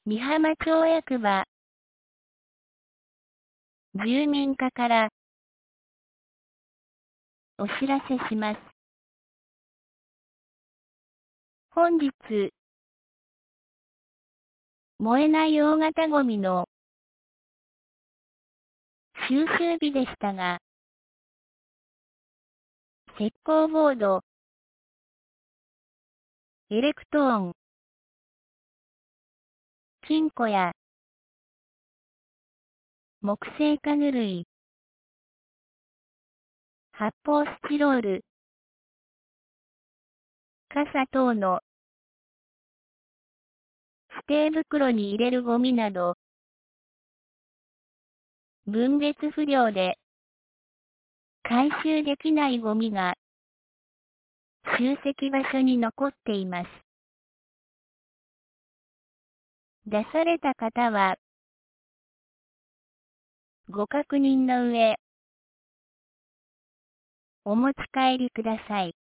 美浜町役場住民課からお知らせします。本日、燃えない大型ゴミの収集日でしたが、石膏ボード、エレクトーン、金庫や木製家具類、発泡スチロール、傘等の指定袋に入れるゴミなど、分別不良で回収できないゴミが集積場所に残っています。出された方は、ご確認の上、お持ち帰りください。